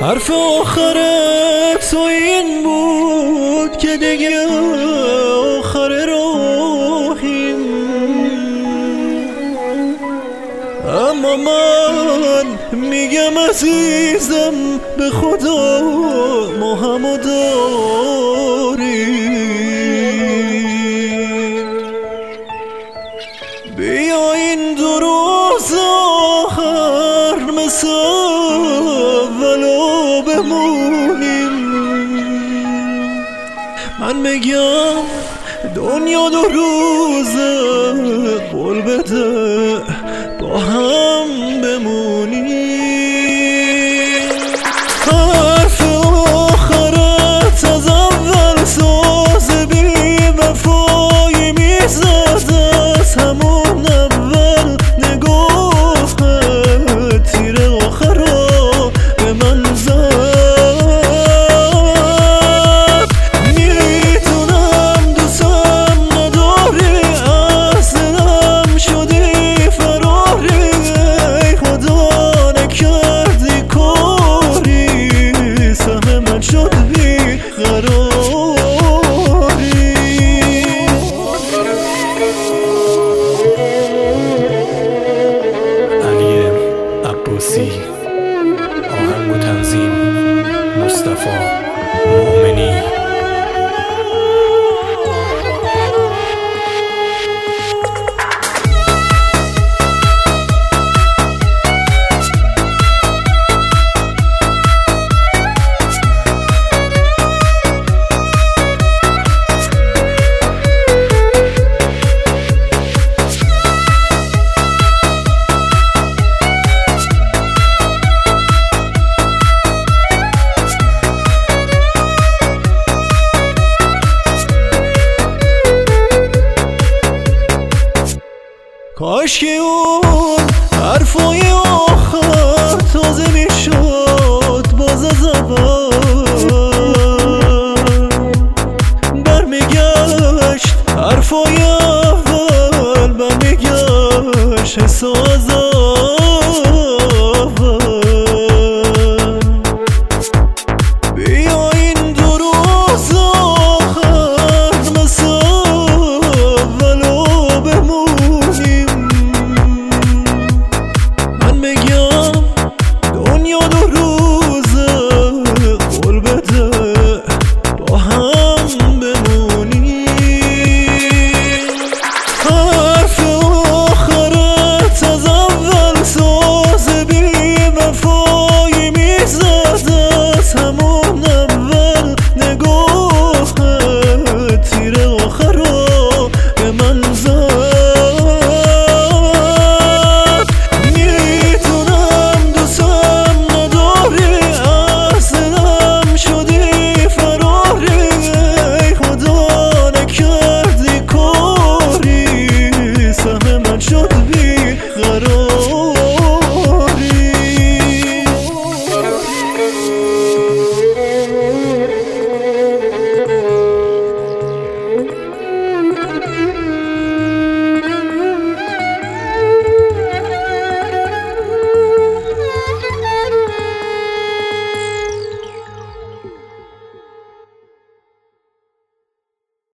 حرف آخر تو این بود که دیگه آخر راهیم، اما من میگم عزیزم به خدا ما همو داریم. بیا این دو روز آخر مثل اولو بمونیم. من بگم دنیا دو روزه قول بده با هم بمونیم. حرف آخرت از اول ساز بی وفایی میزد، از همون اول نگاهت تیر آخرا به من زد. میدونم دوستم نداری، از دلم شدی فراری، ای خدا نکردی کاری، سهم من شد بی قراری. علی عباسی، آهنگ و تنظیم مصطفی مؤمنی. کاش که اون حرفای